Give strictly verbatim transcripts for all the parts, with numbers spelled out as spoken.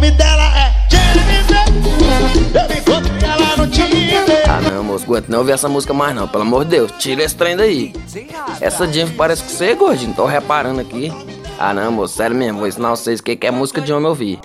nome dela é Jennifer. Eu encontrei ela no Tinder. Ah não, moço, aguento não ouvir essa música mais não. Pelo amor de Deus, tira esse trem daí. Essa Jennifer parece que você é gordinho, tô reparando aqui. Ah não, moço, sério mesmo, vou ensinar vocês o que é música de homem ouvir.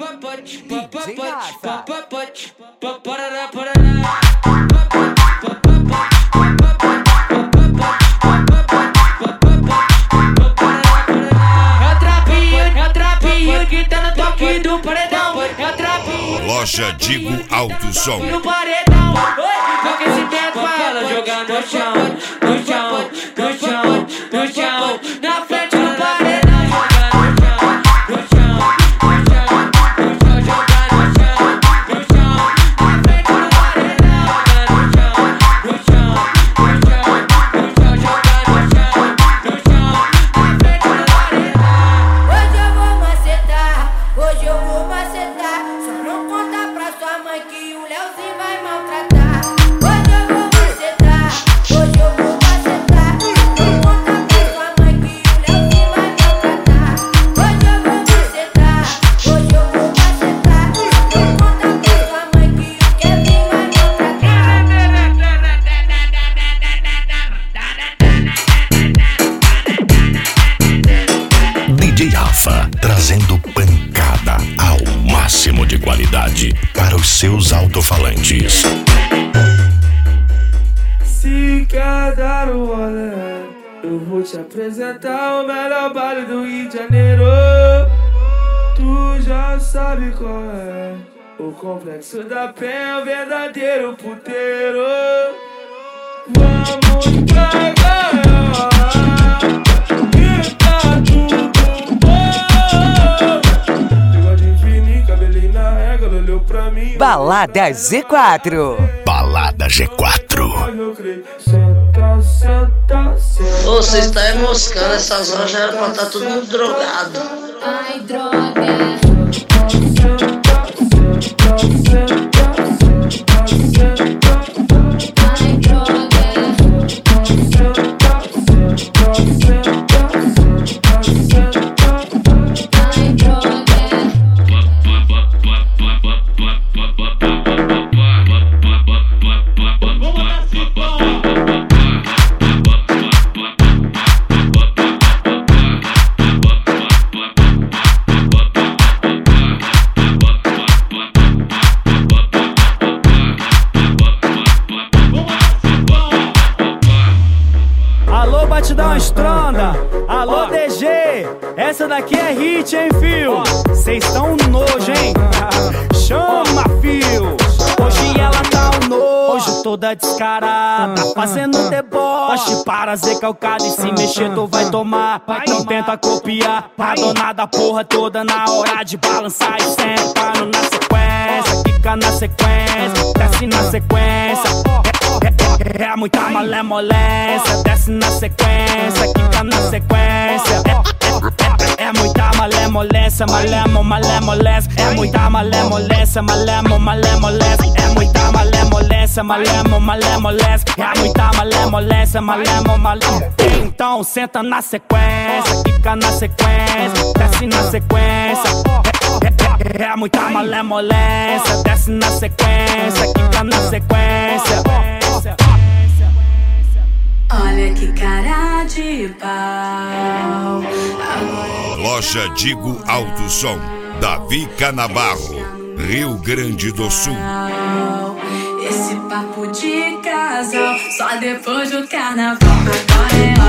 Loja Digo Alto Som. No paredão, porque se der com ela jogar no chão, no chão, no chão, no chão, na frente do paredão, jogar no chão, no chão, no chão, no chão, jogar no chão, no chão, na frente do paredão, jogar no chão, no chão, no chão, no chão, jogar no chão, no chão, na frente do paredão. Hoje eu vou macetar, hoje eu vou macetar. Só não conta pra sua mãe que o Leozinho vai maltratar. Hoje eu vou macetar, hoje eu vou macetar. Não conta pra sua mãe que o Leozinho vai maltratar. Hoje eu vou macetar, hoje eu vou macetar. Não conta pra sua mãe que o Kevin vai maltratar. D J Rafa, trazendo pancada ao máximo de qualidade para os seus alto-falantes. Se quer dar um rolê, eu vou te apresentar o melhor baile do Rio de Janeiro. Tu já sabe qual é, o Complexo da Penha, o verdadeiro puteiro. Vamos pra gaiola, que tá tudo bom. Pegou de fininho, cabelinho na régua, olhou pra mim. Balada Z quatro. Balada G quatro. Senta, senta, senta. Ô, vocês estão moscando, essas horas já era pra estar todo mundo drogado. Ai, droga. Alô, batidão estronda. Alô, D G. Essa daqui é hit, hein, fio? Cês tão nojo, hein? Chama, fio. Hoje ela tá um nojo, toda descarada, fazendo deboche para ser calcada. E se mexer tu vai tomar. Não tenta copiar a dona da porra toda na hora de balançar e sentando na sequência. Fica na sequência, desce na sequência. É, é, é muita malemolência, desce na sequência, quica na sequência. É, é, é, é muita malemolência, malemo, malemolência. É muita malemolência, malemo, malemolência. É muita malemolência, malemo, malemolência. É muita malemolência, malemo, malemolência. Então senta na sequência, quica na sequência, desce na sequência. É, é, é, é muita malemolência, desce na sequência, quica na sequência. Olha que cara de pau. Loja Digo Alto Som, Davi Canabarro, Rio Grande do Sul. Esse papo de casal só depois do carnaval. Agora é